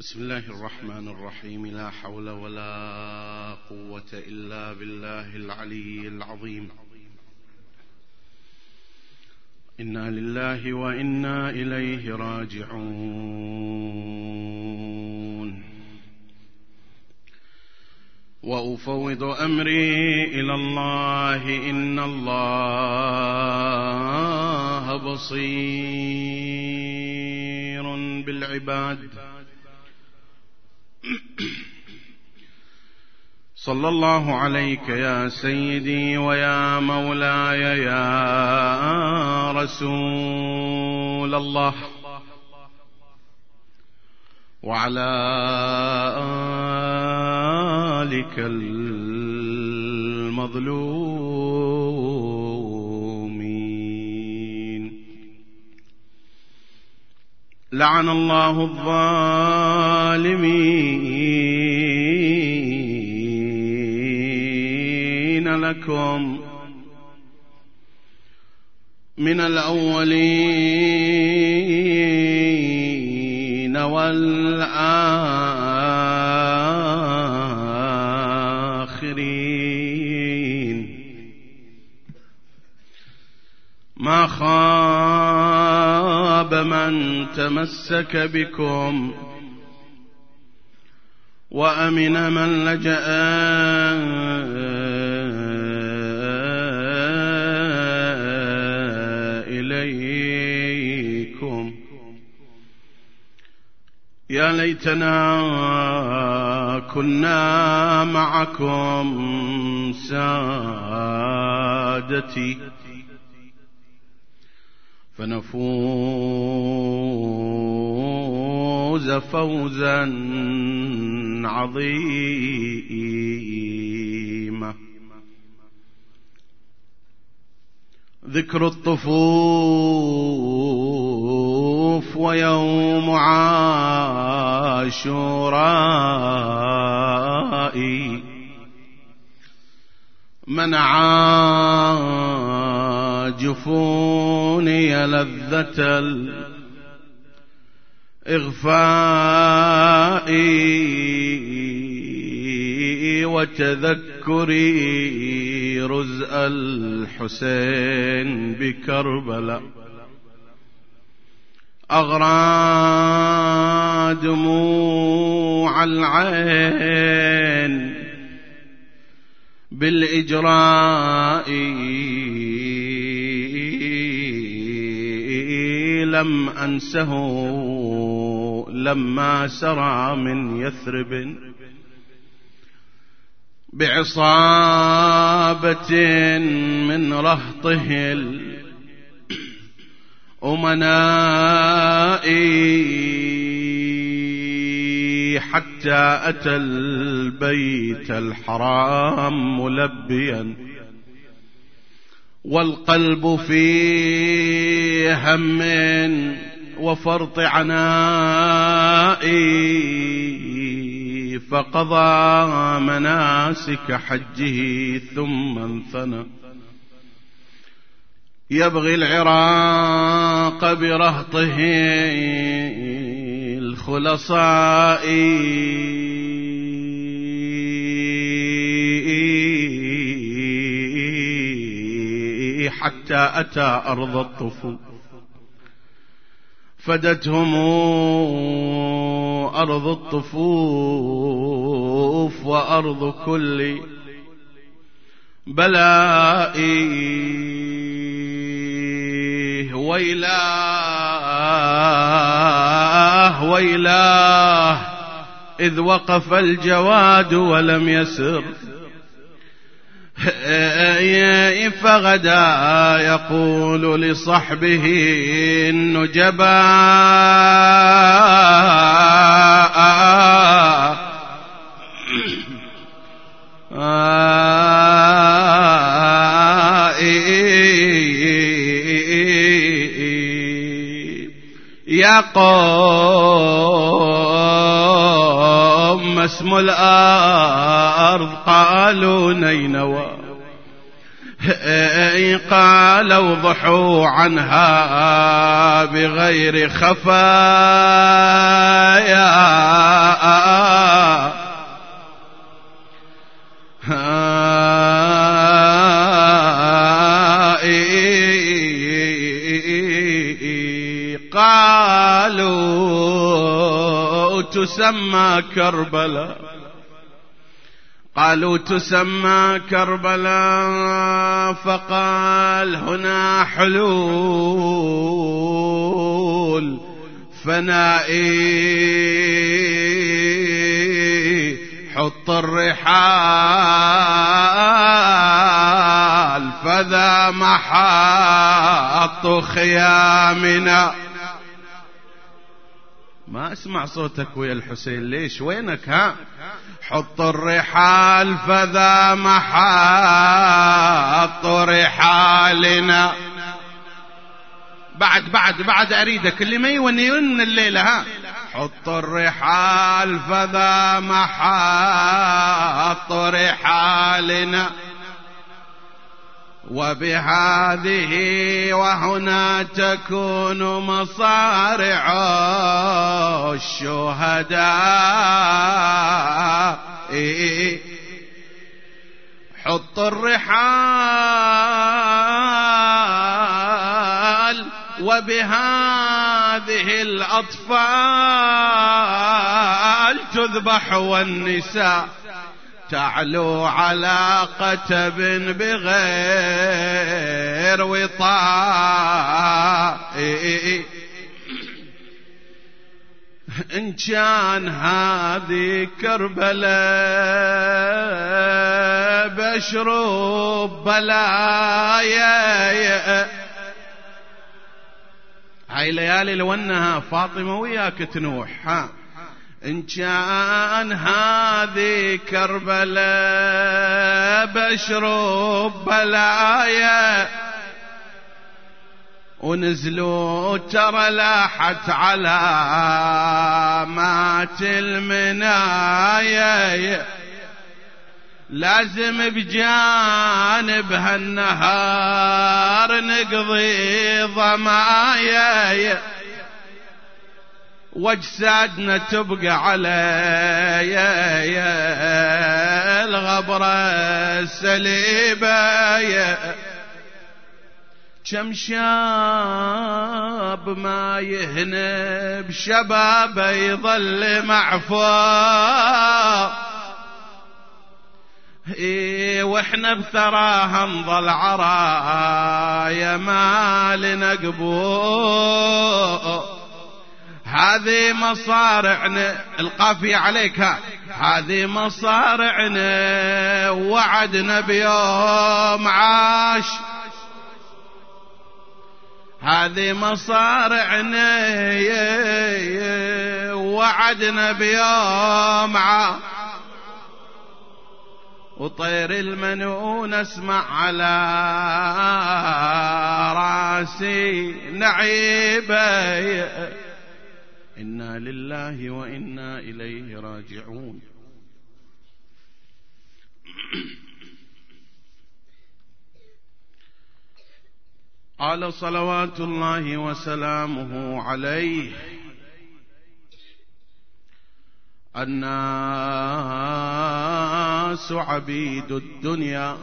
بسم الله الرحمن الرحيم. لا حول ولا قوة إلا بالله العلي العظيم. إنا لله وإنا إليه راجعون. وأفوض أمري إلى الله إن الله بصير بالعباد. صلى الله عليك يا سيدي ويا مولاي يا رسول الله، وعلى آلك المظلومين. لعن الله الظالمين لكم من الأولين والآخرين. ما خاب من تمسك بكم وأمن من لجأ إليكم. يا ليتنا كنا معكم سادتي فنفوز فوزا عظيما. ذكر الطفوف ويوم عاشوراء منع جفوني لذة الإغفاء وتذكري رزء الحسين بكربلاء. أغرى دموع العين بالإجراء لم أنسه لما سرى من يثرب بعصابة من رهطه الأمناء حتى أتى البيت الحرام ملبيا والقلب في هم وفرط عناء. فقضى مناسك حجه ثم انثنى يبغي العراق برهطه الخلصاء حتى أتى أرض الطفوف فدتهم أرض الطفوف وأرض كل بلاء. ويلاه ويلاه إذ وقف الجواد ولم يسر فغدا يقول لصحبه النجباء يا قوم ما اسم الأرض؟ قالوا نينوى. قالوا ضحوا عنها بغير خفايا تسمى كربلاء، قالوا تسمى كربلاء، فقال هنا حلول فنائي، حط الرحال فذا محط خيامنا. ما اسمع صوتك ويا الحسين، ليش وينك؟ ها، حط الرحال فذا محط رحالنا. بعد أريدك اللي ما يونين الليلة. ها، حط الرحال فذا محط رحالنا، وبهذه وهنا تكون مصارع الشهداء. حط الرحال وبهذه الأطفال تذبح، والنساء تعلو على قتب بغير وطاء. إن كان هذه كربلاء بشرب بلايا. هاي ليالي لو انها فاطمة وياك تنوح. ها، إن كان هذه كربلاء بشرب بلايا، ونزلوا ترى لاحت علامات المنايا، لازم بجانب هالنهار نقضي ضمايا، واجسادنا تبقى على الغبرة السليبة. كم شاب ما يهنى بشبابه يظل معفو، واحنا بثراها نظل عرايا ما لنا قبو. هذه مصارعنا، القافية عليك، هذه مصارعنا وعدنا بيوم عاش، هذه مصارعنا وعدنا بيوم عاش. وطير المنون اسمع على راسي نعيبه، إنا لله وإنا إليه راجعون. قال صلوات الله وسلامه عليه: الناس عبيد الدنيا،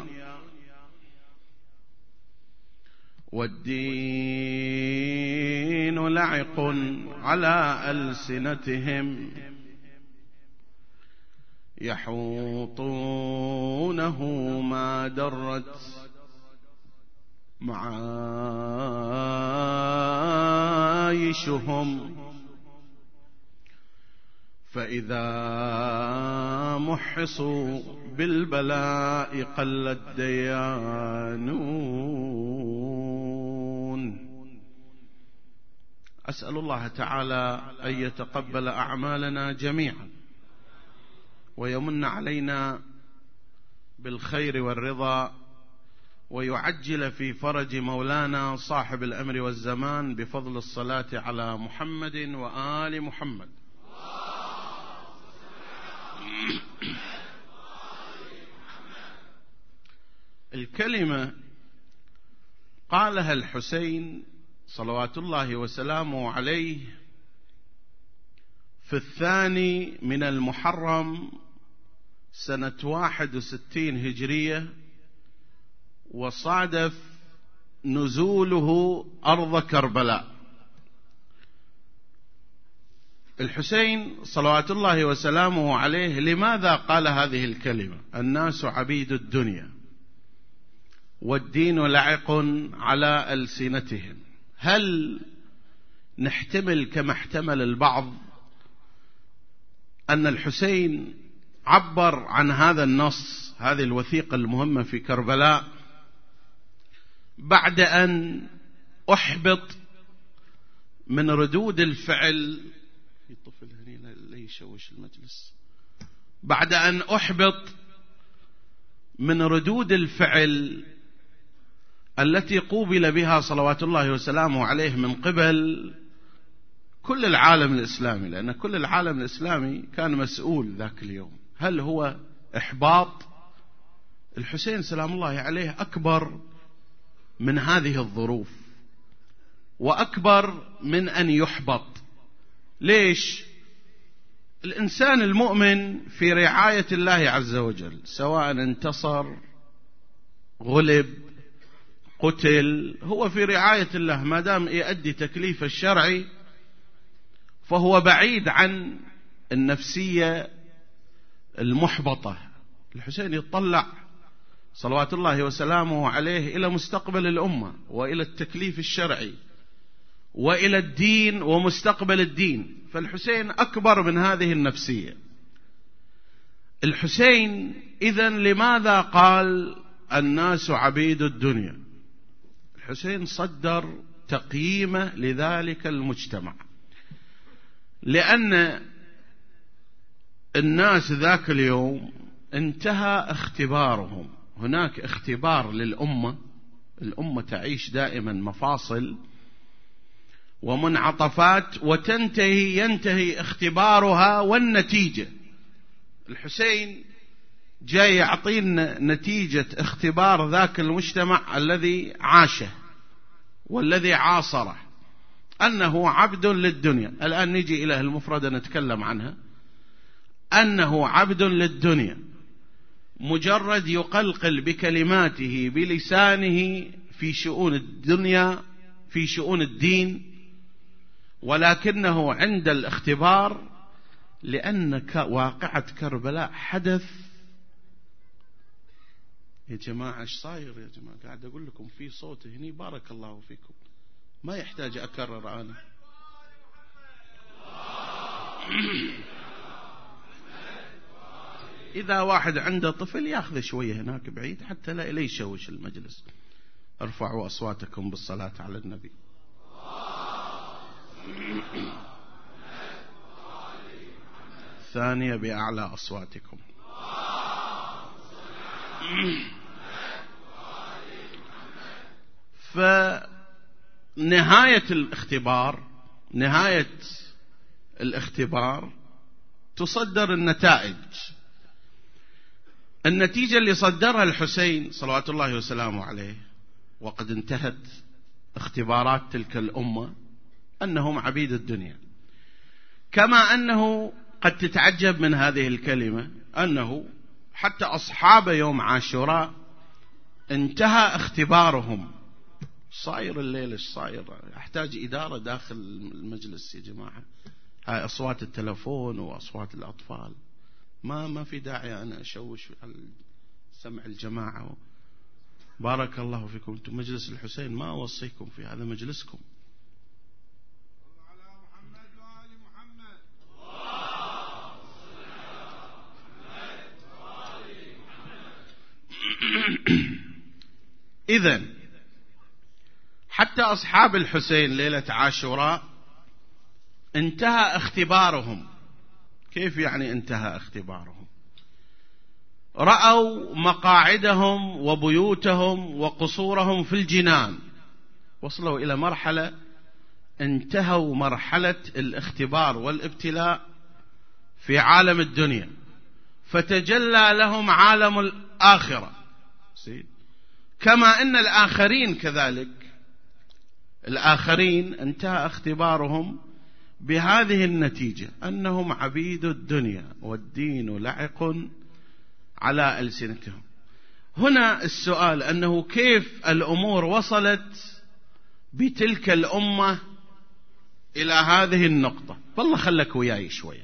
والدين لعق على ألسنتهم، يحوطونه ما درت معايشهم، فإذا محصوا بالبلاء قل الديانون. أسأل الله تعالى أن يتقبل أعمالنا جميعا، ويمن علينا بالخير والرضا، ويعجل في فرج مولانا صاحب الأمر والزمان بفضل الصلاة على محمد وآل محمد. الكلمة قالها الحسين صلوات الله وسلامه عليه في 2 من المحرم سنة 61 هجرية، وصادف نزوله أرض كربلاء. الحسين صلوات الله وسلامه عليه لماذا قال هذه الكلمة: الناس عبيد الدنيا والدين لعق على ألسنتهم؟ هل نحتمل كما احتمل البعض أن الحسين عبر عن هذا النص، هذه الوثيقة المهمة في كربلاء، بعد أن أحبط من ردود الفعل بعد أن أحبط من ردود الفعل التي قوبل بها صلوات الله وسلامه عليه من قبل كل العالم الإسلامي، لأن كل العالم الإسلامي كان مسؤول ذاك اليوم؟ هل هو إحباط؟ الحسين سلام الله عليه أكبر من هذه الظروف وأكبر من أن يحبط. ليش؟ الإنسان المؤمن في رعاية الله عز وجل، سواء انتصر، غلب، قتل، هو في رعاية الله ما دام يؤدي تكليف الشرعي، فهو بعيد عن النفسية المحبطة. الحسين يطلع صلوات الله وسلامه عليه إلى مستقبل الأمة وإلى التكليف الشرعي وإلى الدين ومستقبل الدين، فالحسين أكبر من هذه النفسية. الحسين إذن لماذا قال الناس عبيد الدنيا؟ الحسين صدر تقييمه لذلك المجتمع، لأن الناس ذاك اليوم انتهى اختبارهم. هناك اختبار للأمة، الأمة تعيش دائما مفاصل ومنعطفات ينتهي اختبارها والنتيجة. الحسين جاي يعطينا نتيجة اختبار ذاك المجتمع الذي عاشه والذي عاصره، أنه عبد للدنيا. الآن نجي إلى المفردة نتكلم عنها، أنه عبد للدنيا، مجرد يقلقل بكلماته بلسانه في شؤون الدنيا في شؤون الدين، ولكنه عند الاختبار، لأن واقعة كربلاء حدث. يا جماعة ايش صاير يا جماعة؟ قاعد أقول لكم في صوت هني، بارك الله فيكم، ما يحتاج أكرر أنا. إذا واحد عنده طفل ياخذ شوية هناك بعيد حتى لا يشوش المجلس. ارفعوا أصواتكم بالصلاة على النبي. ثانية بأعلى أصواتكم. فنهاية الاختبار تصدر النتائج. النتيجة اللي صدرها الحسين صلوات الله وسلامه عليه، وقد انتهت اختبارات تلك الأمة، أنهم عبيد الدنيا. كما أنه قد تتعجب من هذه الكلمة، أنه حتى أصحاب يوم عاشوراء انتهى اختبارهم. صاير الليل ايش صاير؟ احتاج إدارة داخل المجلس يا جماعة. هاي أصوات التلفون وأصوات الأطفال، ما في داعي أنا أشوش على سمع الجماعة. بارك الله فيكم. أنتم مجلس الحسين، ما أوصيكم في هذا مجلسكم. إذن حتى أصحاب الحسين ليلة عاشوراء انتهى اختبارهم. كيف يعني انتهى اختبارهم؟ رأوا مقاعدهم وبيوتهم وقصورهم في الجنان، وصلوا إلى مرحلة، انتهوا مرحلة الاختبار والابتلاء في عالم الدنيا، فتجلى لهم عالم الآخرة. كما أن الآخرين كذلك، الآخرين انتهى اختبارهم بهذه النتيجة، أنهم عبيد الدنيا والدين لعق على ألسنتهم. هنا السؤال أنه كيف الأمور وصلت بتلك الأمة إلى هذه النقطة. والله خلك وياي شوية.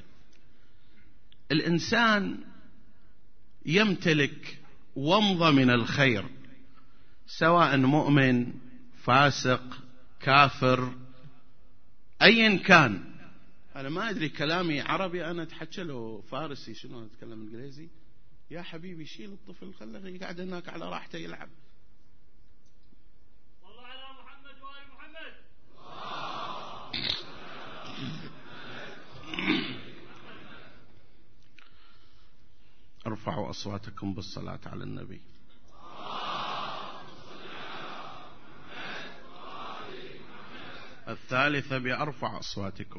الإنسان يمتلك ومضة من الخير، سواء مؤمن فاسق كافر أيا كان. أنا ما أدري كلامي عربي، أنا أتحكى له فارسي، شنو أتكلم إنجليزي؟ يا حبيبي شيل الطفل خله يقعد هناك على راحته يلعب. صلوا على محمد وآل محمد. ارفعوا أصواتكم بالصلاة على النبي. الثالثة بأرفع أصواتكم.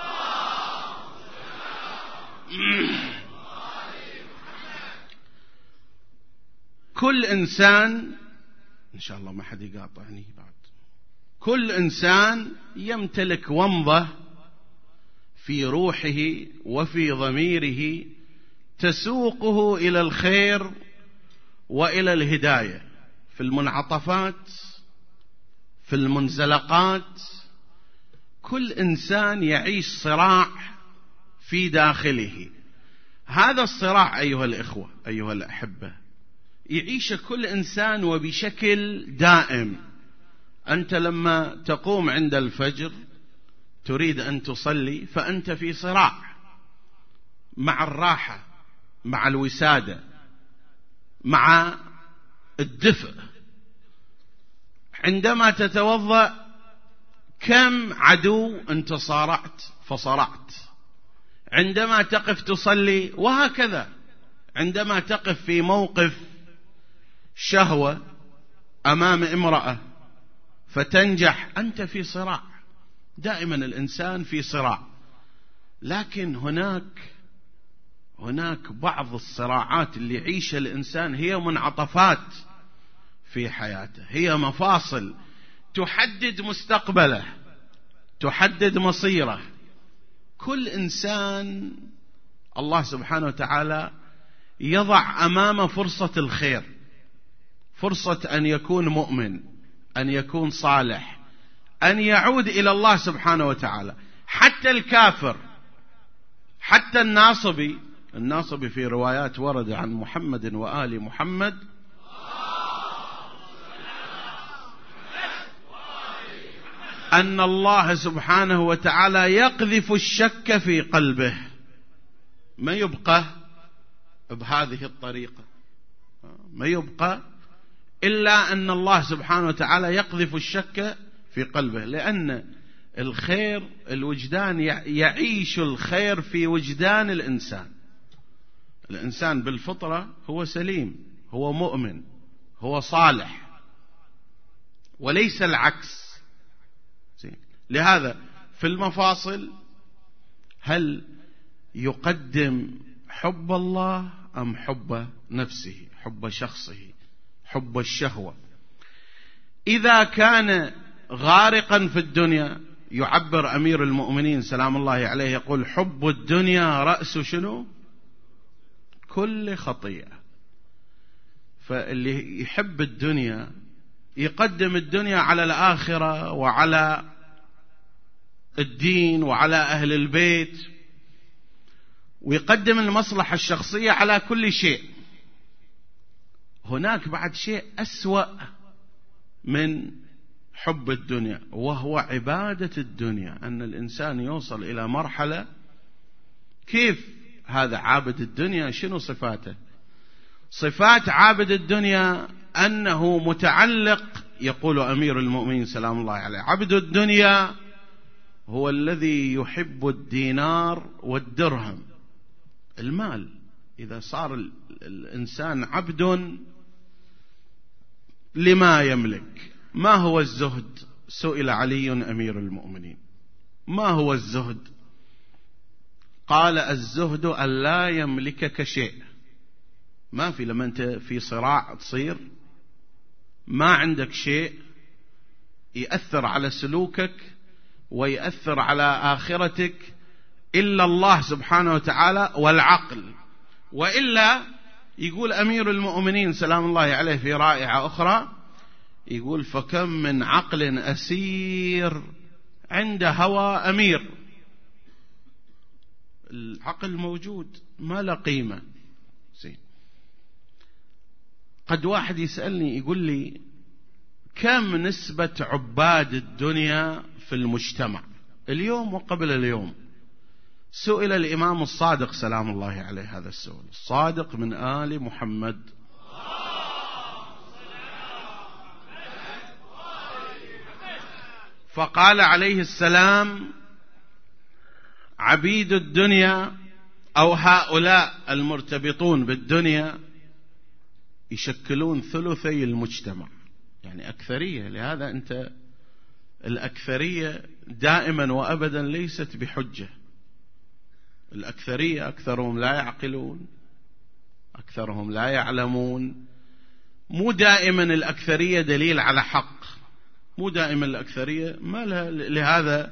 كل إنسان، إن شاء الله ما حد يقاطعني بعد، كل إنسان يمتلك ومضة في روحه وفي ضميره تسوقه إلى الخير وإلى الهداية، في المنعطفات، في المنزلقات. كل إنسان يعيش صراع في داخله. هذا الصراع أيها الإخوة أيها الأحبة يعيش كل إنسان وبشكل دائم. أنت لما تقوم عند الفجر تريد أن تصلي، فأنت في صراع مع الراحة، مع الوسادة، مع الدفء. عندما تتوضأ كم عدو أنت صارعت فصرعت. عندما تقف تصلي، وهكذا عندما تقف في موقف شهوة أمام امرأة فتنجح، أنت في صراع. دائما الإنسان في صراع. لكن هناك بعض الصراعات اللي يعيشها الإنسان هي منعطفات في حياته، هي مفاصل تحدد مستقبله، تحدد مصيره. كل إنسان الله سبحانه وتعالى يضع أمامه فرصة الخير، فرصة أن يكون مؤمن، أن يكون صالح، أن يعود إلى الله سبحانه وتعالى. حتى الكافر، حتى الناصبي في روايات ورد عن محمد وآل محمد أن الله سبحانه وتعالى يقذف الشك في قلبه، ما يبقى بهذه الطريقة، ما يبقى إلا أن الله سبحانه وتعالى يقذف الشك في قلبه. لأن الخير، الوجدان يعيش الخير في وجدان الإنسان. الإنسان بالفطرة هو سليم، هو مؤمن، هو صالح، وليس العكس. لهذا في المفاصل هل يقدم حب الله أم حب نفسه، حب شخصه، حب الشهوة؟ إذا كان غارقا في الدنيا، يعبر أمير المؤمنين سلام الله عليه يقول: حب الدنيا رأس شنو؟ كل خطيئة. فاللي يحب الدنيا يقدم الدنيا على الآخرة وعلى الدين وعلى أهل البيت، ويقدم المصلحة الشخصية على كل شيء. هناك بعد شيء أسوأ من حب الدنيا، وهو عبادة الدنيا. أن الإنسان يوصل إلى مرحلة، كيف هذا عابد الدنيا؟ شنو صفاته؟ صفات عابد الدنيا أنه متعلق، يقول أمير المؤمنين سلام الله عليه: عبد الدنيا هو الذي يحب الدينار والدرهم، المال. إذا صار الإنسان عبد لما يملك. ما هو الزهد؟ سئل علي أمير المؤمنين: ما هو الزهد؟ قال: الزهد أن لا يملكك شيء. ما في، لما أنت في صراع تصير ما عندك شيء يأثر على سلوكك ويأثر على آخرتك إلا الله سبحانه وتعالى والعقل. وإلا يقول أمير المؤمنين سلام الله عليه في رائعة أخرى، يقول: فكم من عقل أسير عنده هوى أمير، العقل موجود ما له قيمة. زين، قد واحد يسألني يقول لي كم نسبة عباد الدنيا في المجتمع اليوم وقبل اليوم؟ سئل الإمام الصادق سلام الله عليه هذا السؤال، الصادق من آل محمد، فقال عليه السلام: عبيد الدنيا أو هؤلاء المرتبطون بالدنيا يشكلون ثلثي المجتمع، يعني أكثرية. لهذا أنت الأكثرية دائما وأبدا ليست بحجة. الأكثرية أكثرهم لا يعقلون، أكثرهم لا يعلمون. مو دائما الأكثرية دليل على حق، مو دائما الأكثرية ما لها. لهذا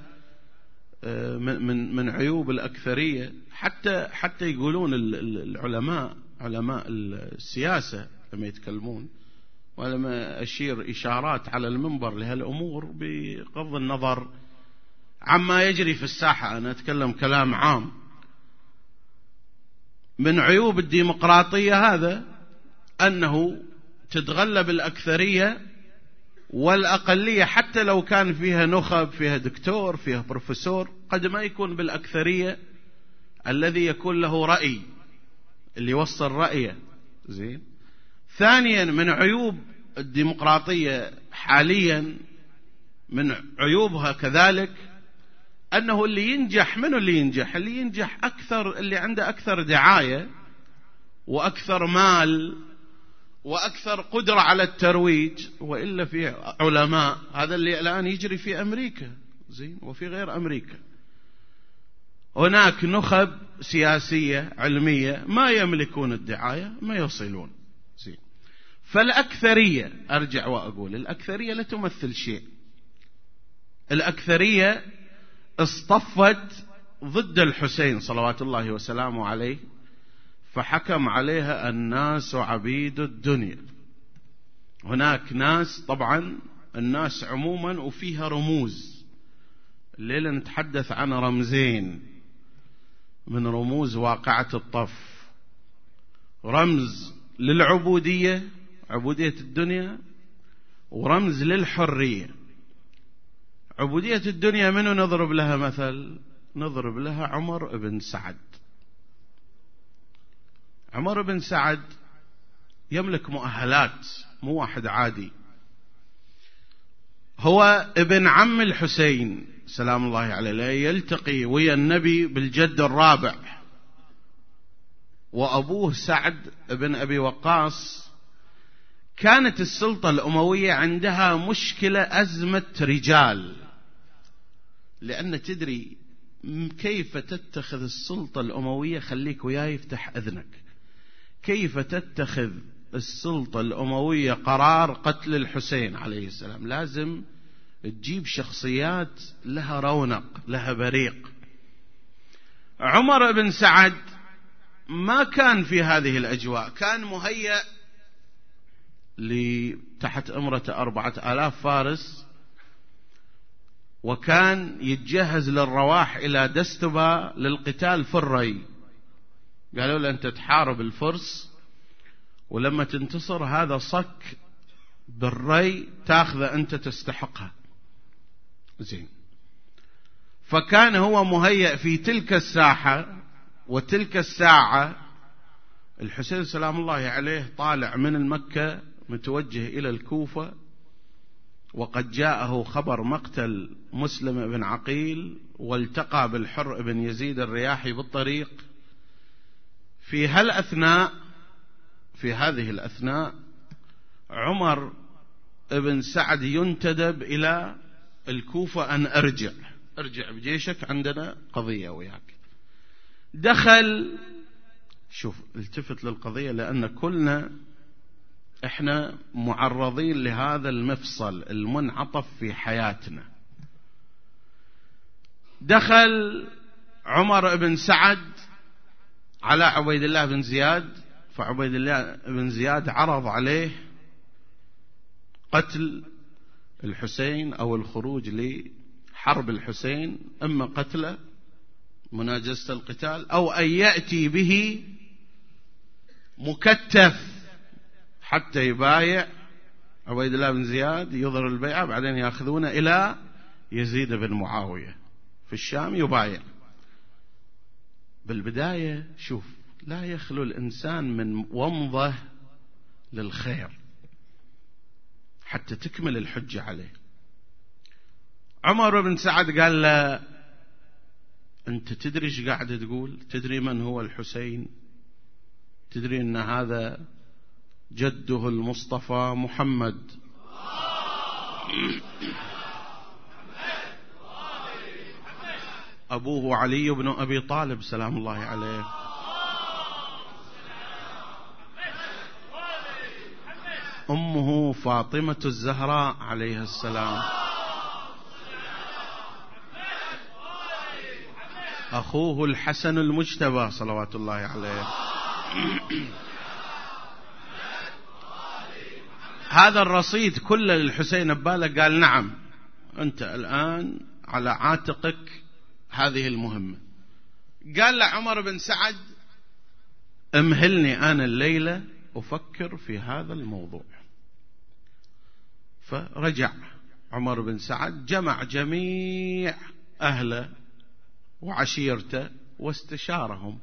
من عيوب الأكثرية حتى يقولون العلماء، علماء السياسة لما يتكلمون، ولما أشير إشارات على المنبر لهالأمور بغض النظر عما يجري في الساحة، أنا أتكلم كلام عام. من عيوب الديمقراطية هذا أنه تتغلب الأكثرية، والأقلية حتى لو كان فيها نخب، فيها دكتور، فيها بروفيسور، قد ما يكون بالأكثرية الذي يكون له رأي، اللي يوصل رأيه. زين. ثانيا من عيوب الديمقراطية حاليا، من عيوبها كذلك أنه اللي ينجح، منه اللي ينجح؟ اللي ينجح أكثر، اللي عنده أكثر دعاية وأكثر مال وأكثر قدرة على الترويج. وإلا في علماء، هذا اللي الآن يجري في أمريكا، زين، وفي غير أمريكا، هناك نخب سياسية علمية ما يملكون الدعاية، ما يصلون. زين. فالأكثرية، أرجع وأقول، الأكثرية لا تمثل شيء. الأكثرية اصطفت ضد الحسين صلوات الله وسلامه عليه، فحكم عليها الناس عبيد الدنيا. هناك ناس، طبعا الناس عموما وفيها رموز، الليلة نتحدث عن رمزين من رموز واقعة الطف: رمز للعبودية، عبودية الدنيا، ورمز للحرية. عبودية الدنيا منو نضرب لها مثل؟ نضرب لها عمر بن سعد. عمر بن سعد يملك مؤهلات، مو واحد عادي. هو ابن عم الحسين سلام الله عليه، يلتقي ويا النبي بالجد الرابع، وأبوه سعد بن أبي وقاص. كانت السلطة الأموية عندها مشكلة، أزمة رجال، لأن تدري كيف تتخذ السلطة الأموية، خليك وياي افتح أذنك، كيف تتخذ السلطة الأموية قرار قتل الحسين عليه السلام؟ لازم تجيب شخصيات لها رونق، لها بريق. عمر بن سعد ما كان في هذه الأجواء، كان مهيأ تحت أمرة 4000 فارس، وكان يتجهز للرواح إلى دستبة للقتال في الري. قالوا له أنت تحارب الفرس، ولما تنتصر هذا صك بالري تاخذه أنت تستحقها. زين. فكان هو مهيأ في تلك الساحة وتلك الساعة. الحسين سلام الله عليه طالع من مكة متوجه إلى الكوفة، وقد جاءه خبر مقتل مسلم بن عقيل، والتقى بالحر بن يزيد الرياحي بالطريق. في هذه الأثناء عمر بن سعد ينتدب إلى الكوفة أن ارجع بجيشك، عندنا قضية وياك. دخل، شوف التفت للقضية، لأن كلنا احنا معرضين لهذا المفصل المنعطف في حياتنا. دخل عمر بن سعد على عبيد الله بن زياد، فعبيد الله بن زياد عرض عليه قتل الحسين أو الخروج حرب الحسين إما قتله مناجزة القتال، أو أن يأتي به مكتف حتى يبايع عبيد الله بن زياد، يظهر البيعة، بعدين يأخذونه إلى يزيد بن معاوية في الشام يبايع. بالبداية شوف، لا يخلو الإنسان من ومضة للخير حتى تكمل الحجة عليه. عمر بن سعد قال له: أنت تدري ايش قاعد تقول؟ تدري من هو الحسين؟ تدري أن هذا جده المصطفى محمد. أبوه علي بن أبي طالب سلام الله عليه، أمه فاطمة الزهراء عليها السلام، أخوه الحسن المجتبى صلوات الله عليه. هذا الرصيد كله للحسين بباله. قال: نعم، أنت الآن على عاتقك هذه المهمة. قال لعمر بن سعد: امهلني أنا الليلة أفكر في هذا الموضوع. فرجع عمر بن سعد، جمع جميع أهله وعشيرته واستشارهم.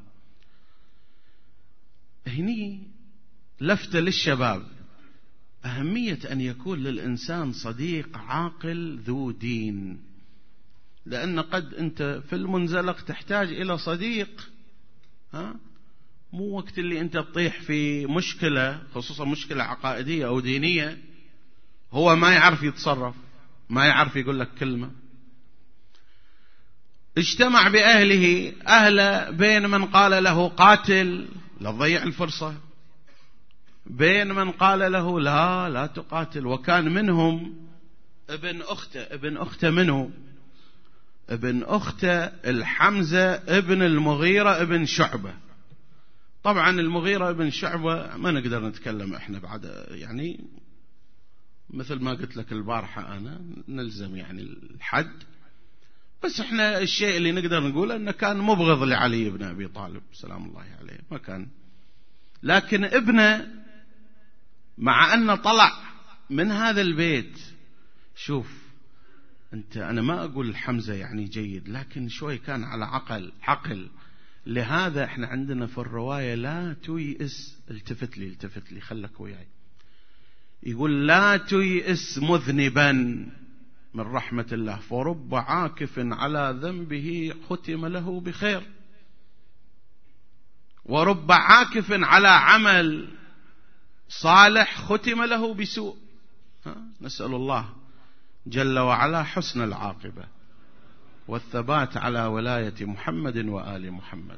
هني لفتة للشباب: أهمية أن يكون للإنسان صديق عاقل ذو دين، لأن قد أنت في المنزلق تحتاج إلى صديق، مو وقت اللي أنت تطيح في مشكلة، خصوصا مشكلة عقائدية أو دينية، هو ما يعرف يتصرف، ما يعرف يقول لك كلمة. اجتمع بأهله، أهله بين من قال له قاتل لا تضيع الفرصة، بين من قال له لا تقاتل، وكان منهم ابن أخته منه، ابن أخته الحمزة ابن المغيرة ابن شعبة. طبعا المغيرة ابن شعبة ما نقدر نتكلم احنا بعد، يعني مثل ما قلت لك البارحة أنا نلزم يعني الحد، بس احنا الشيء اللي نقدر نقوله انه كان مبغض لعلي بن أبي طالب سلام الله عليه، ما كان. لكن ابنه مع أنه طلع من هذا البيت، شوف أنت، أنا ما أقول حمزة يعني جيد، لكن شوي كان على عقل. لهذا احنا عندنا في الرواية لا تيئس، التفت لي خلك وياي، يقول: لا تيئس مذنبا من رحمة الله، فرب عاكف على ذنبه ختم له بخير، ورب عاكف على عمل صالح ختم له بسوء. نسأل الله جل وعلا حسن العاقبة والثبات على ولاية محمد وآل محمد.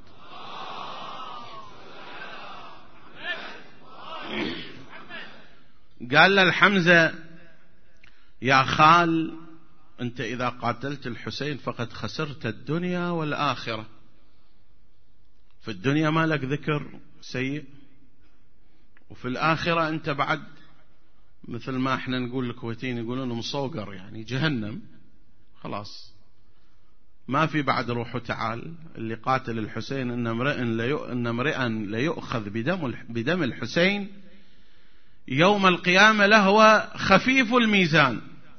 قال للحمزة: يا خال، أنت إذا قاتلت الحسين فقد خسرت الدنيا والآخرة. في الدنيا ما لك ذكر سيء، وفي الآخرة أنت بعد مثل ما احنا نقول الكويتيين يقولون مصوقر، يعني جهنم، خلاص ما في بعد روح تعال. اللي قاتل الحسين إن امرئا ليؤخذ بدم الحسين يوم القيامة لهو خفيف الميزان.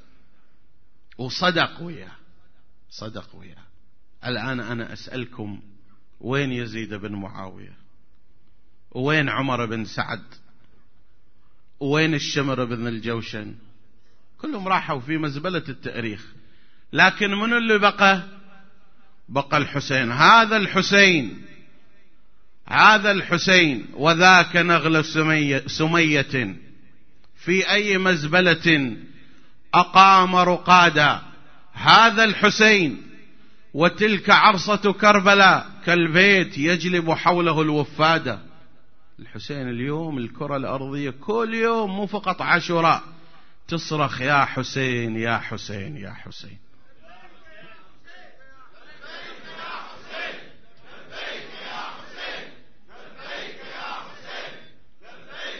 وصدق وياه. الآن أنا أسألكم: وين يزيد بن معاوية؟ وين عمر بن سعد؟ وين الشمر بن الجوشن؟ كلهم راحوا في مزبلة التاريخ. لكن من اللي بقى الحسين. هذا الحسين وذاك نغل سمية في أي مزبلة أقام رقادا. هذا الحسين وتلك عرصة كربلاء كالبيت يجلب حوله الوفادة. الحسين اليوم الكرة الأرضية كل يوم مو فقط عاشوراء تصرخ: يا حسين يا حسين يا حسين.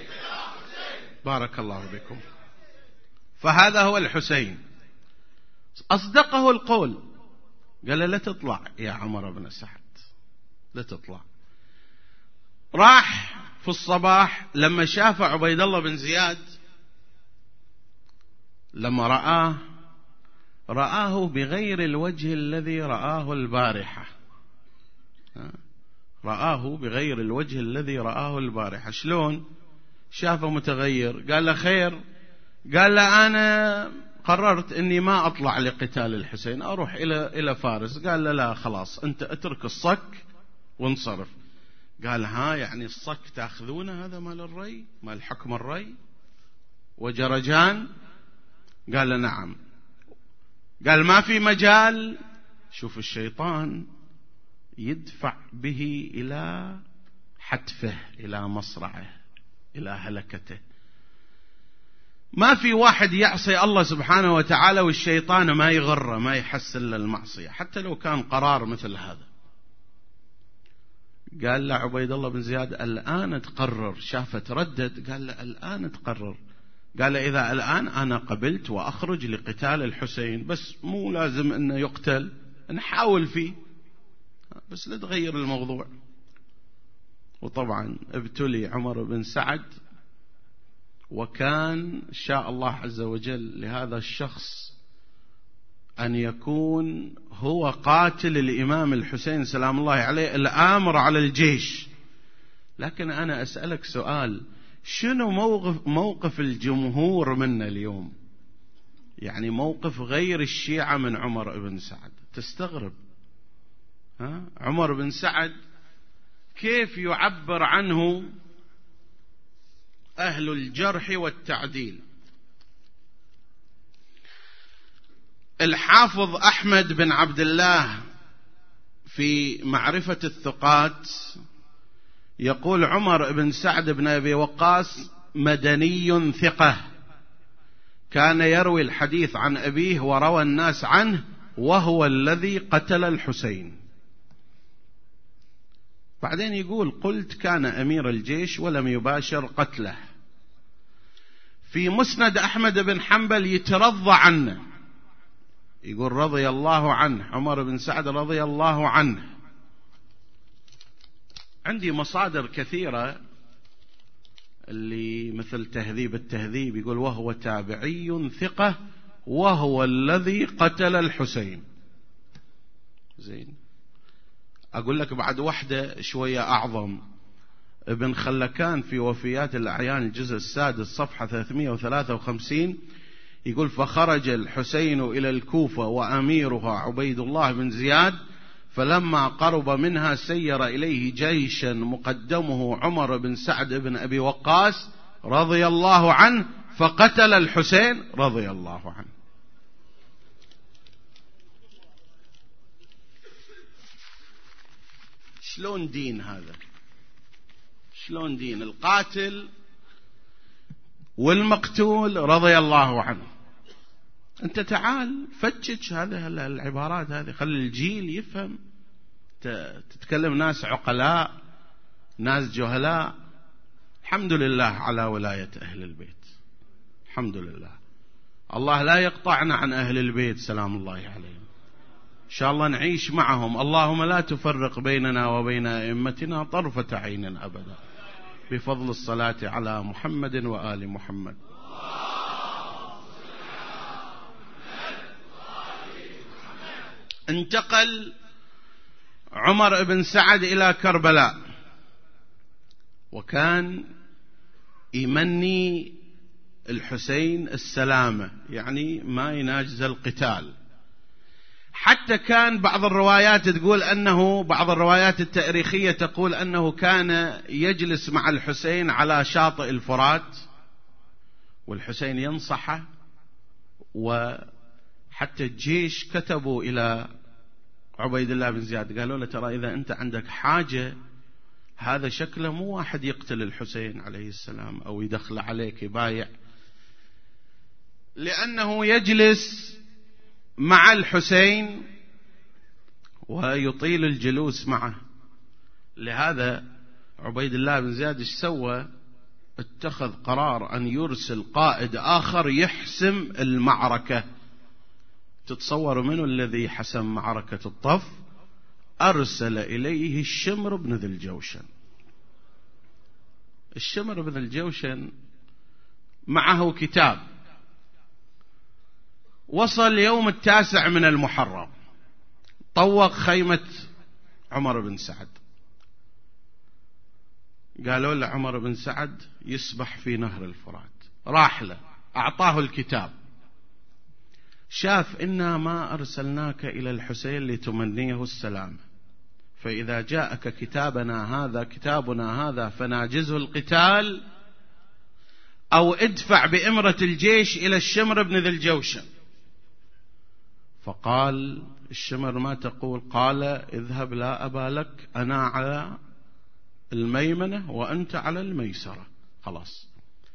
بارك الله بكم. فهذا هو الحسين. أصدقه القول، قال له لا تطلع يا عمر بن سعد، لا تطلع. راح في الصباح لما شاف عبيد الله بن زياد، لما رآه بغير الوجه الذي رآه البارحة، رآه بغير الوجه الذي رآه البارحة. شلون شافه متغير؟ قال له خير؟ قال له أنا قررت أني ما أطلع لقتال الحسين، أروح إلى فارس. قال له لا خلاص، أنت اترك الصك وانصرف. قال ها يعني الصك تأخذونه؟ هذا مال الري، مال حكم الري وجرجان؟ قال له نعم. قال ما في مجال. شوف الشيطان يدفع به إلى حتفه، إلى مصرعه، إلى هلكته. ما في واحد يعصي الله سبحانه وتعالى والشيطان ما يغره، ما يحسن للمعصية، حتى لو كان قرار مثل هذا. قال له عبيد الله بن زياد الآن تقرر. شافه تردد، قال له الآن تقرر. قال له إذا الآن أنا قبلت وأخرج لقتال الحسين، بس مو لازم أنه يقتل، نحاول فيه، بس لا تغير الموضوع. وطبعا ابتلي عمر بن سعد، وكان شاء الله عز وجل لهذا الشخص أن يكون هو قاتل الإمام الحسين سلام الله عليه، الآمر على الجيش. لكن أنا أسألك سؤال، شنو موقف الجمهور منا اليوم؟ يعني موقف غير الشيعة من عمر بن سعد. تستغرب عمر بن سعد كيف يعبر عنه أهل الجرح والتعديل. الحافظ أحمد بن عبد الله في معرفة الثقات يقول عمر بن سعد بن أبي وقاص مدني ثقة، كان يروي الحديث عن أبيه وروى الناس عنه، وهو الذي قتل الحسين. بعدين يقول قلت كان أمير الجيش ولم يباشر قتله. في مسند أحمد بن حنبل يترضى عنه، يقول رضي الله عنه، عمر بن سعد رضي الله عنه. عندي مصادر كثيرة اللي مثل تهذيب التهذيب يقول وهو تابعي ثقة وهو الذي قتل الحسين. زين، أقول لك بعد واحدة شوية أعظم. ابن خلكان في وفيات الأعيان الجزء السادس صفحة 353 يقول فخرج الحسين إلى الكوفة وأميرها عبيد الله بن زياد، فلما قرب منها سير إليه جيشا مقدمه عمر بن سعد بن أبي وقاص رضي الله عنه، فقتل الحسين رضي الله عنه. شلون دين هذا؟ شلون دين؟ القاتل والمقتول رضي الله عنه. أنت تعال فتش هذه العبارات هذه، خلي الجيل يفهم. تتكلم ناس عقلاء، ناس جهلاء. الحمد لله على ولاية أهل البيت، الحمد لله. الله لا يقطعنا عن أهل البيت سلام الله عليهم، إن شاء الله نعيش معهم. اللهم لا تفرق بيننا وبين أئمتنا طرفة عين أبدا، بفضل الصلاة على محمد وآل محمد. انتقل عمر بن سعد إلى كربلاء، وكان يمني الحسين السلامة، يعني ما يناجز القتال. حتى كان بعض الروايات تقول أنه، بعض الروايات التاريخية تقول أنه كان يجلس مع الحسين على شاطئ الفرات والحسين ينصحه. وحتى الجيش كتبوا إلى عبيد الله بن زياد قالوا له ترى إذا أنت عندك حاجة، هذا شكله مو واحد يقتل الحسين عليه السلام أو يدخل عليك يبايع، لأنه يجلس مع الحسين ويطيل الجلوس معه. لهذا عبيد الله بن زياد ايش سوى؟ اتخذ قرار أن يرسل قائد آخر يحسم المعركة، تتصور منه الذي حسم معركة الطف؟ أرسل إليه الشمر بن ذي الجوشن. الشمر بن الجوشن معه كتاب. وصل يوم 9 من المحرم، طوق خيمة عمر بن سعد. قالوا له عمر بن سعد يسبح في نهر الفرات. راح له، أعطاه الكتاب. شاف إنا ما أرسلناك إلى الحسين لتمنيه السلام، فإذا جاءك كتابنا هذا فناجزه القتال أو ادفع بإمرة الجيش إلى الشمر بن ذي الجوشن. فقال الشمر: ما تقول؟ قال: اذهب لا أبا لك، أنا على الميمنة وأنت على الميسرة. خلاص،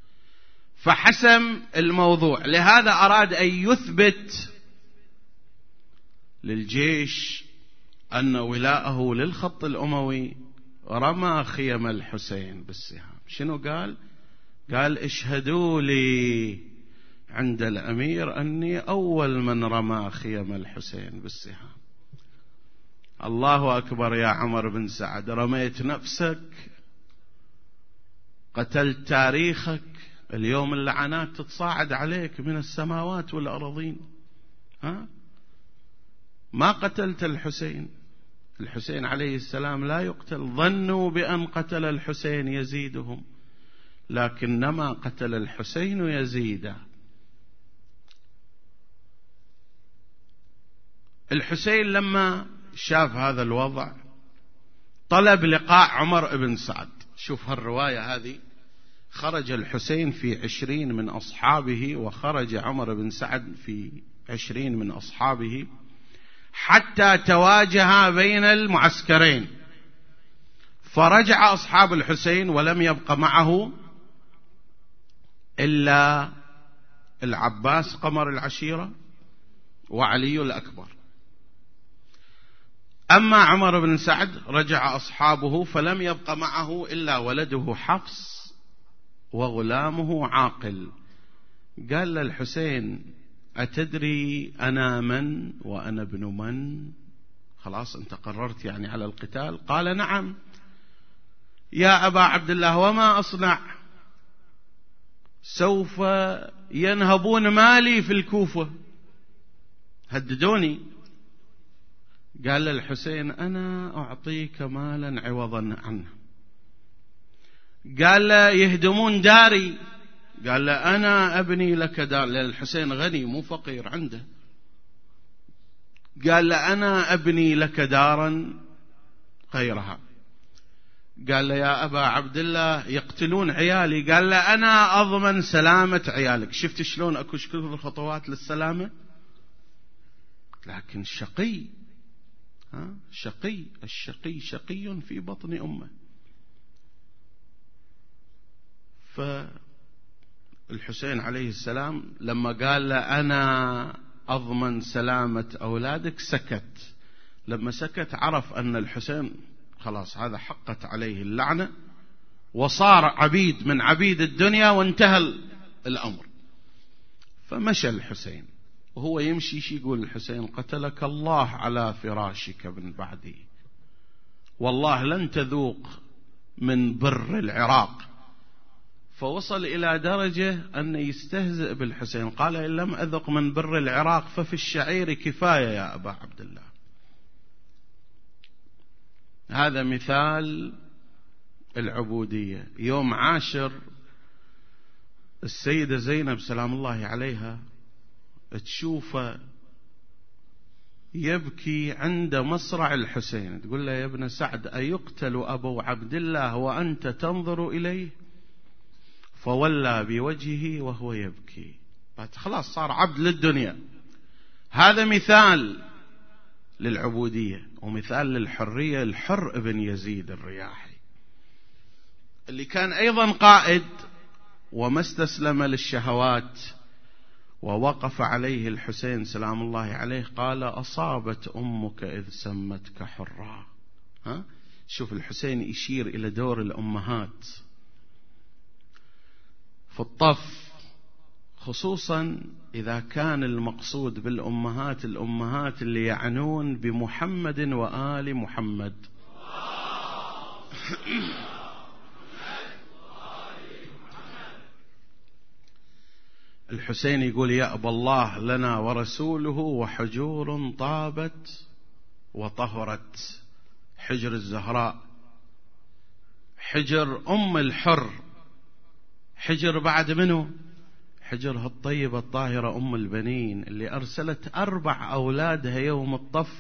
فحسم الموضوع. لهذا أراد أن يثبت للجيش أن ولاءه للخط الأموي. رمى خيم الحسين بالسهام. شنو قال؟ قال: اشهدوا لي عند الأمير أني أول من رمى خيم الحسين بالسهام. الله أكبر يا عمر بن سعد، رميت نفسك، قتلت تاريخك. اليوم اللعنات تتصاعد عليك من السماوات والأرضين. ما قتلت الحسين. الحسين عليه السلام لا يقتل. ظنوا بأن قتل الحسين يزيدهم، لكنما قتل الحسين يزيدا. الحسين لما شاف هذا الوضع طلب لقاء عمر بن سعد. شوف هالرواية هذه، خرج الحسين في 20 من أصحابه، وخرج عمر بن سعد في 20 من أصحابه، حتى تواجها بين المعسكرين. فرجع أصحاب الحسين ولم يبق معه إلا العباس قمر العشيرة وعلي الأكبر. أما عمر بن سعد رجع أصحابه فلم يبق معه إلا ولده حفص وغلامه عاقل. قال للحسين: أتدري أنا من وأنا ابن من؟ خلاص أنت قررت يعني على القتال؟ قال: نعم يا أبا عبد الله، وما أصنع؟ سوف ينهبون مالي في الكوفة، هددوني. قال للحسين: أنا أعطيك مالا عوضا عنه. قال له: يهدمون داري. قال له: أنا أبني لك دار. لأن الحسين غني مو فقير عنده. قال له: أنا أبني لك دارا غيرها. قال له: يا أبا عبد الله يقتلون عيالي. قال له: أنا أضمن سلامة عيالك. شفت شلون أكو كثر خطوات للسلامة؟ لكن شقي، شقي، الشقي شقي في بطن أمه. فالحسين عليه السلام لما قال له: أنا أضمن سلامة أولادك، سكت. لما سكت عرف أن الحسين خلاص هذا حقت عليه اللعنة، وصار عبيد من عبيد الدنيا، وانتهى الأمر. فمشى الحسين، وهو يمشي شي يقول الحسين: قتلك الله على فراشك من بعدي، والله لن تذوق من بر العراق. فوصل إلى درجة أن يستهزئ بالحسين. قال: إن لم أذق من بر العراق ففي الشعير كفاية يا أبا عبد الله. هذا مثال العبودية. يوم عاشر السيدة زينب سلام الله عليها تشوفه يبكي عند مصرع الحسين، تقول له: يا ابن سعد، أيقتل أبو عبد الله وأنت تنظر إليه؟ فولى بوجهه وهو يبكي. خلاص صار عبد للدنيا. هذا مثال للعبودية ومثال للحرية. الحر بن يزيد الرياحي اللي كان أيضا قائد وما استسلم للشهوات، ووقف عليه الحسين سلام الله عليه قال: أصابت أمك إذ سمتك حرا. شوف الحسين يشير إلى دور الأمهات. في الطف خصوصا إذا كان المقصود بالأمهات الأمهات اللي يعنون بمحمد وآل محمد. الحسين يقول: يأبى الله لنا ورسوله وحجور طابت وطهرت. حجر الزهراء، حجر أم الحر، حجر بعد منه حجرها الطيبة الطاهرة أم البنين اللي أرسلت 4 أولادها يوم الطف،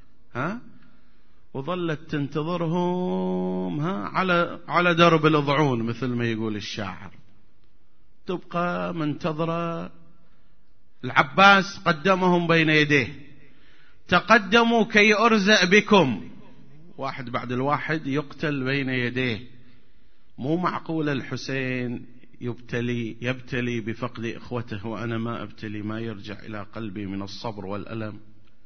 وظلت تنتظرهم على درب الأضعون مثل ما يقول الشاعر، تبقى منتظرة. العباس قدمهم بين يديه: تقدموا كي أرزق بكم. واحد بعد الواحد يقتل بين يديه. مو معقول الحسين يبتلي بفقد إخوته وأنا ما أبتلي، ما يرجع إلى قلبي من الصبر والألم.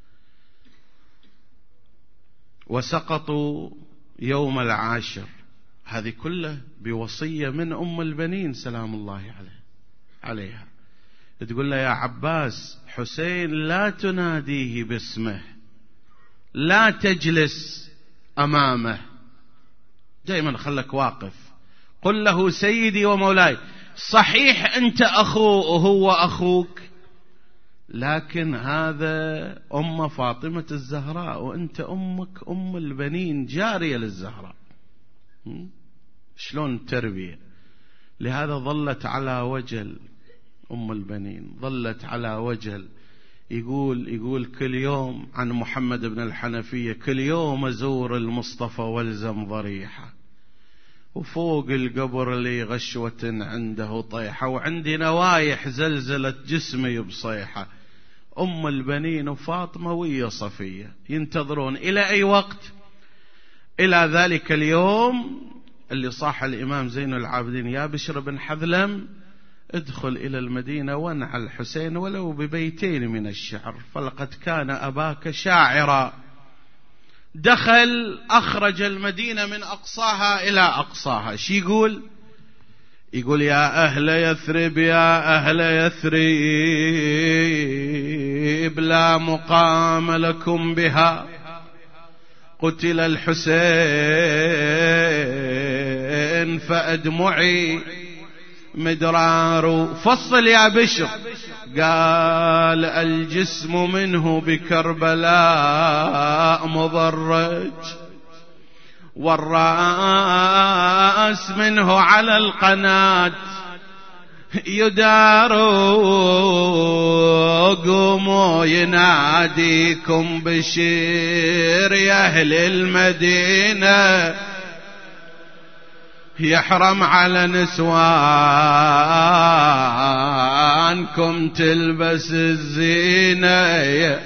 وسقطوا يوم العاشر، هذه كله بوصية من أم البنين سلام الله عليها. تقول له: يا عباس، حسين لا تناديه باسمه، لا تجلس أمامه، دائما خلك واقف، قل له سيدي ومولاي. صحيح أنت أخوه وهو أخوك، لكن هذا أم فاطمة الزهراء وأنت أمك أم البنين جارية للزهراء. شلون التربية؟ لهذا ظلت على وجل أم البنين، ظلت على وجل. يقول كل يوم عن محمد بن الحنفية: كل يوم أزور المصطفى والزم ضريحة، وفوق القبر لي غشوة عنده طيحة، وعندي نوايح زلزلت جسمي بصيحة. أم البنين وفاطمة ويا صفية ينتظرون إلى أي وقت؟ إلى ذلك اليوم اللي صاح الإمام زين العابدين: يا بشر بن حذلم، ادخل إلى المدينة وانعى الحسين ولو ببيتين من الشعر، فلقد كان أباك شاعرا. دخل، أخرج المدينة من أقصاها إلى أقصاها. شي يقول؟ يا أهل يثرب، يا أهل يثرب، لا مقام لكم بها، قتل الحسين فأدمعي مدرار. فصل يا بشر. قال: الجسم منه بكربلاء مضرج، والرأس منه على القناة يدار. قوموا يناديكم بشير يا أهل المدينة، يحرم على نسوانكم تلبس الزينة.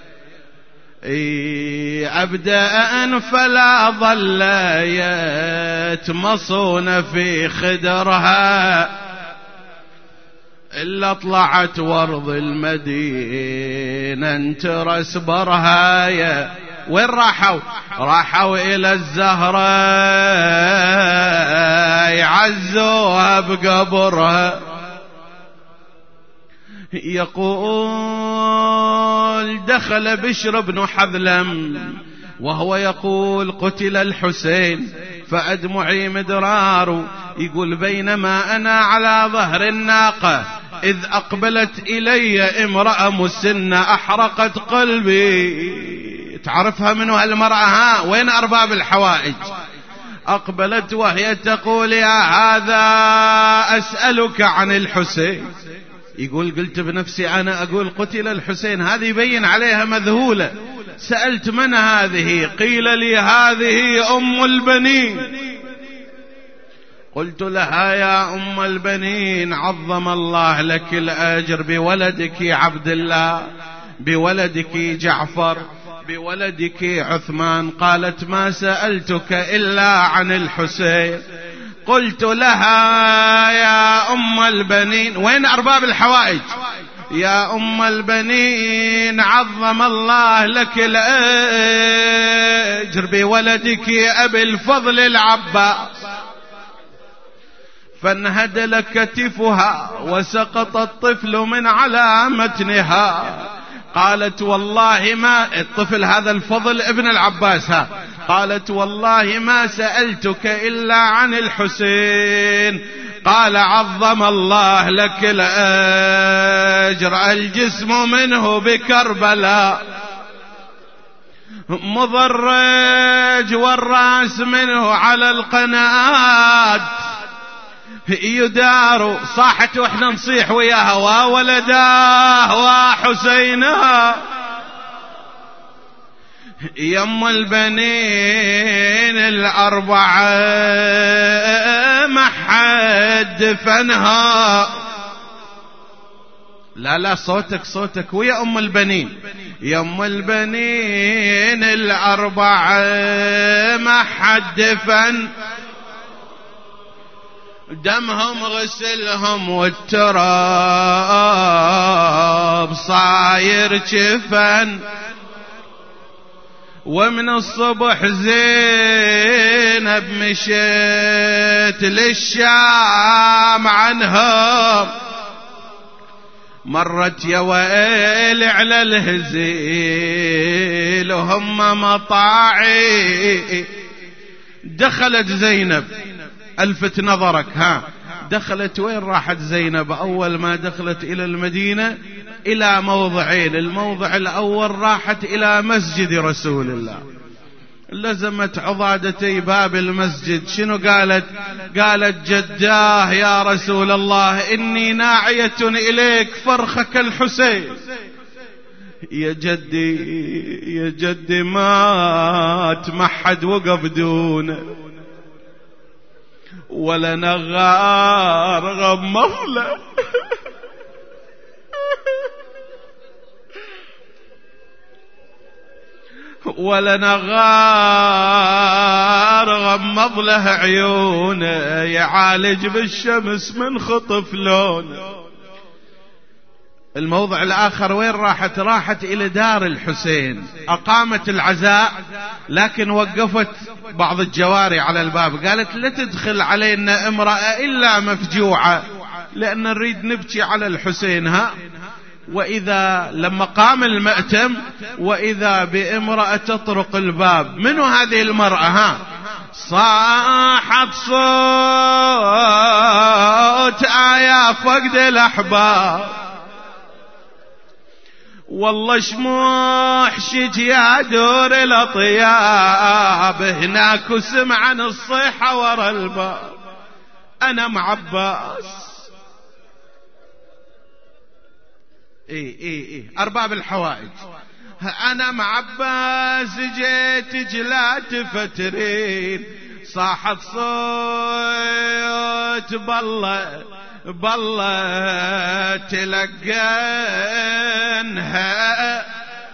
أبدأ فلا ظل يتمصون في خدرها، إلا طلعت ورد المدينة انترس برها. وين راحوا إلى الزهرة يعزوها بقبرها. يقول: دخل بشر بن حذلم وهو يقول: قتل الحسين فأدمعي مدرار. يقول: بينما أنا على ظهر الناقة إذ أقبلت إلي امرأة مسنة أحرقت قلبي. تعرفها منو هالمرأة؟ وين أرباب الحوائج؟ أقبلت وهي تقول: يا هذا أسألك عن الحسين. يقول: قلت بنفسي أنا أقول قتل الحسين، هذه يبين عليها مذهولة. سألت: من هذه؟ قيل لي: هذه أم البنين. قلت لها: يا أم البنين، عظم الله لك الأجر بولدك عبد الله، بولدك جعفر، بولدك عثمان. قالت: ما سألتك إلا عن الحسين. قلت لها: يا أم البنين، وين أرباب الحوائج؟ يا أم البنين، عظم الله لك الأجر بولدك أبي الفضل العباس. فانهدل كتفها وسقط الطفل من على متنها. قالت والله ما، الطفل هذا الفضل ابن العباس قالت والله ما سألتك إلا عن الحسين. قال عظم الله لك الأجر، الجسم منه بكربلاء مضرج والرأس منه على القناة يدار. صاحت واحنا نصيح وياها وولداه وحسينها. يم البنين الأربعة ما حد فنها. لا صوتك ويا أم البنين. يم البنين الأربعة ما حد فن، دمهم غسلهم والتراب صاير جفن. ومن الصبح زينب مشيت للشام عنهم، مرت يا ويل على الهزيل وهم مطاعي. دخلت زينب، ألفت نظرك دخلت وين؟ راحت زينب أول ما دخلت إلى المدينة إلى موضعين. الموضع الأول راحت إلى مسجد رسول الله، لزمت عضادتي باب المسجد. شنو قالت؟ قالت جداه يا رسول الله إني ناعية إليك فرخك الحسين. يا جدي مات ما حد وقف دونه، ولا نغار غمض له ولا نغار غمض له عيونه، يعالج بالشمس من خطف لونه. الموضع الآخر وين راحت؟ راحت إلى دار الحسين، أقامت العزاء، لكن وقفت بعض الجواري على الباب، قالت لا تدخل علينا امرأة إلا مفجوعة، لأن نريد نبكي على الحسين. وإذا لما قام المأتم وإذا بامرأة تطرق الباب. منو هذه المرأة؟ صاحت صوت آيا فقد الأحباب، والله شموحشك يا دور الأطياب، هناك وسمع الصيحة ورا الباب. أنا مع عباس. أرباب الحوائج. أنا مع عباس جيت جلات فترين، صاحت صوت بالله تلقنها.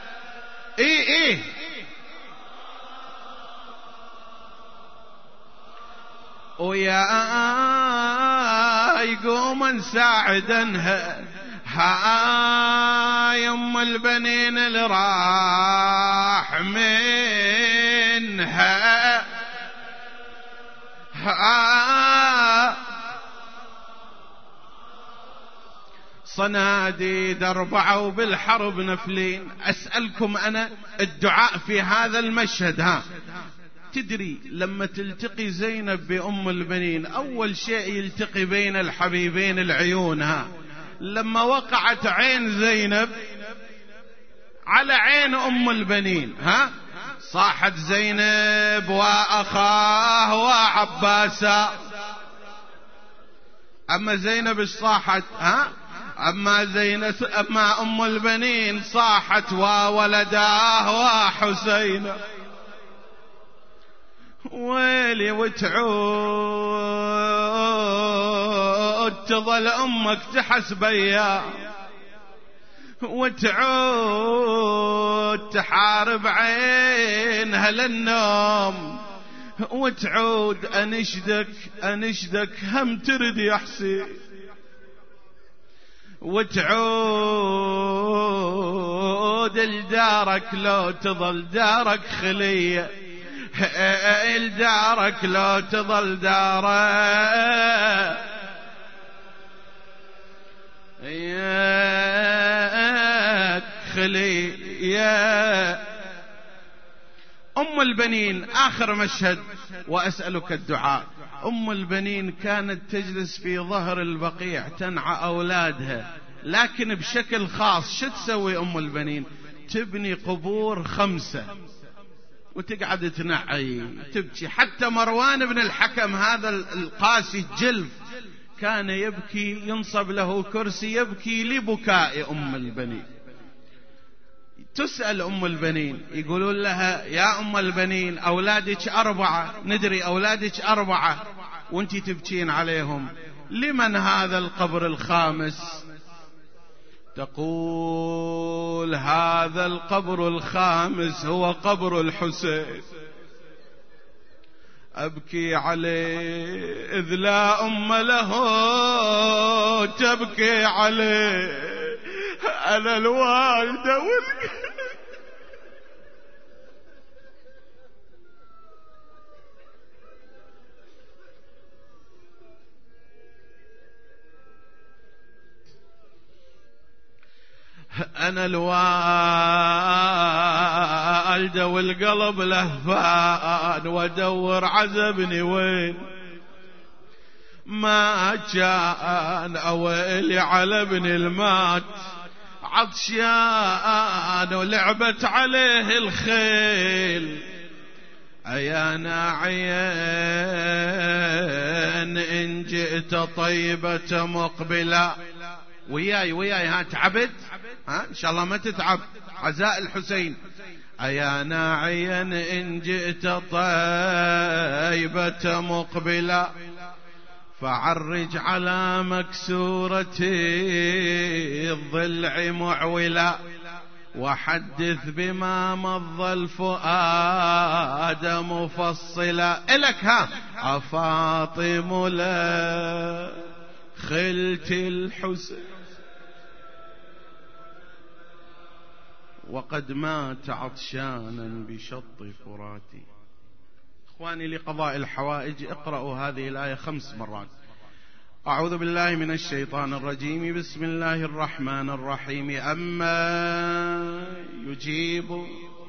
ويا يقوم نساعدنها. يم البنين اللي راح منها. صناديد 4 وبالحرب نفلين. أسألكم أنا الدعاء في هذا المشهد. تدري لما تلتقي زينب بأم البنين أول شيء يلتقي بين الحبيبين العيون. لما وقعت عين زينب على عين أم البنين صاحت زينب وأخاه وعباسا. أما زينب صاحت أما أم البنين صاحت وولداه وحسين. ويلي وتعود تظل أمك تحسب أيام، وتعود تحارب عينها للنوم، وتعود أنشدك هم ترد يا حسين، وتعود لدارك لو تظل دارك خلية، لدارك لو تظل دارك أم البنين آخر مشهد وأسألك الدعاء. أم البنين كانت تجلس في ظهر البقيع تنعى أولادها، لكن بشكل خاص شو تسوي أم البنين؟ تبني قبور 5 وتقعد تنعي تبكي. حتى مروان بن الحكم هذا القاسي الجلف كان يبكي، ينصب له كرسي يبكي لبكاء أم البنين. تسأل أم البنين، يقولون لها يا أم البنين أولادك 4، ندري أولادك 4 وانتي تبكين عليهم، لمن هذا القبر ال5؟ تقول هذا القبر ال5 هو قبر الحسين، أبكي عليه إذ لا أم له تبكي عليه، أنا الوالدة أنا الوالدة والقلب لهفان، وادور عزبني وين ما كان، أويلي على ابن المات عطشان ولعبت عليه الخيل، أيا ناعيا إن جئت طيبة مقبلا. وياي ها تعبت، إن شاء الله ما تتعب، عزاء الحسين. أيا ناعيا إن جئت طيبة مقبلا، فعرج على مكسورة الضلع معولا، وحدث بما مضى الفؤاد مفصلا. إلك ها أفاطم لا خلت الحسين وقد مات عطشانا بشط فراتي. إخواني لقضاء الحوائج اقرأوا هذه الآية 5 مرات. أعوذ بالله من الشيطان الرجيم، بسم الله الرحمن الرحيم. أما يجيب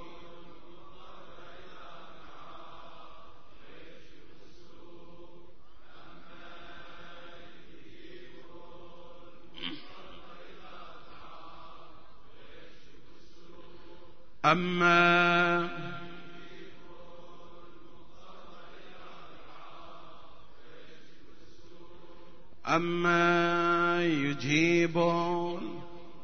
أما يجيبون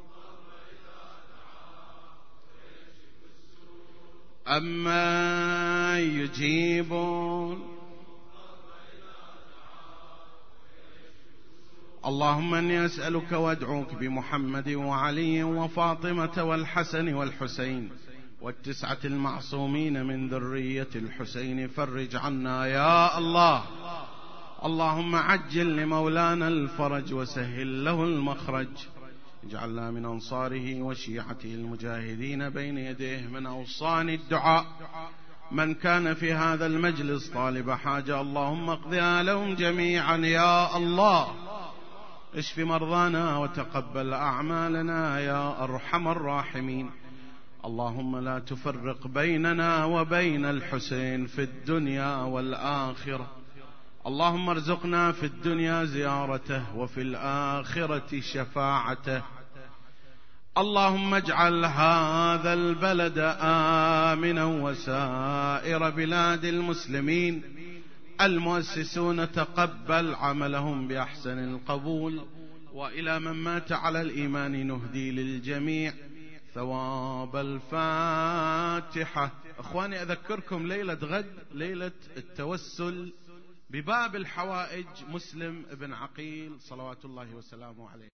اللهم إني أسألك وأدعوك بمحمد وعلي وفاطمة والحسن والحسين والتسعة المعصومين من ذرية الحسين، فرج عنا يا الله. اللهم عجل لمولانا الفرج وسهل له المخرج، اجعلنا من أنصاره وشيعته المجاهدين بين يديه. من أوصان الدعاء من كان في هذا المجلس طالب حاجة، اللهم اقضها لهم جميعا يا الله. اشف مرضانا وتقبل أعمالنا يا أرحم الراحمين. اللهم لا تفرق بيننا وبين الحسين في الدنيا والآخرة. اللهم ارزقنا في الدنيا زيارته وفي الآخرة شفاعته. اللهم اجعل هذا البلد آمنا وسائر بلاد المسلمين. المؤسسون تقبل عملهم بأحسن القبول، وإلى من مات على الإيمان نهدي للجميع ثواب الفاتحة. أخواني أذكركم ليلة غد ليلة التوسل بباب الحوائج مسلم بن عقيل صلوات الله وسلامه عليه.